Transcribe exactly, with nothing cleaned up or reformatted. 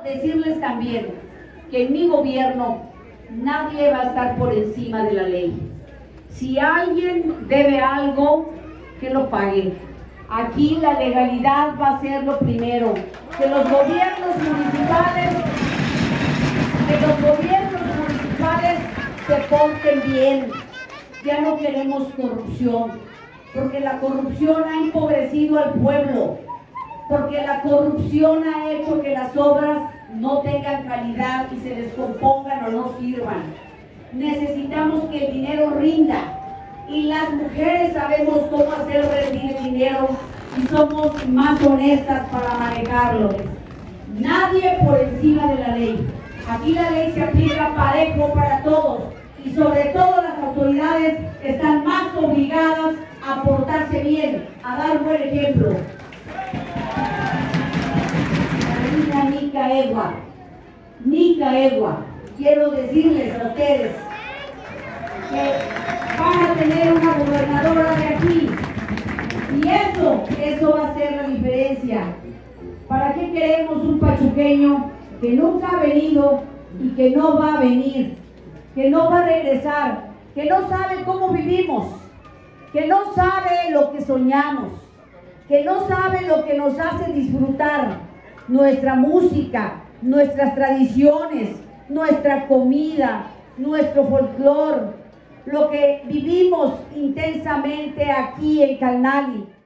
decirles también que en mi gobierno nadie va a estar por encima de la ley. Si alguien debe algo, que lo pague. Aquí la legalidad va a ser lo primero. Que los gobiernos municipales, que los gobiernos municipales se porten bien. Ya no queremos corrupción, porque la corrupción ha empobrecido al pueblo, porque la corrupción ha hecho que las obras no tengan calidad y se descompongan o no sirvan. Necesitamos que el dinero rinda, y las mujeres sabemos cómo hacer rendir el dinero y somos más honestas para manejarlo. Nadie por encima de la ley. Aquí la ley se aplica parejo para todos, y sobre todo las autoridades están más obligadas a portarse bien, a dar buen ejemplo. Reina Nicaegua, Nicaegua, quiero decirles a ustedes que van a tener una gobernadora de aquí, y eso, eso va a ser la diferencia. ¿Para qué queremos un pachuqueño que nunca ha venido y que no va a venir, que no va a regresar, que no sabe cómo vivimos, que no sabe lo que soñamos, que no sabe lo que nos hace disfrutar nuestra música, nuestras tradiciones, nuestra comida, nuestro folclore, lo que vivimos intensamente aquí en Calnali?